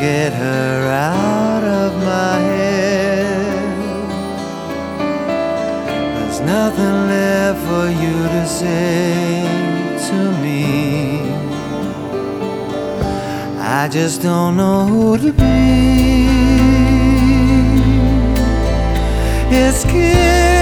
get her out of my head. There's nothing left for you to say to me. I just don't know who to be. It's scary.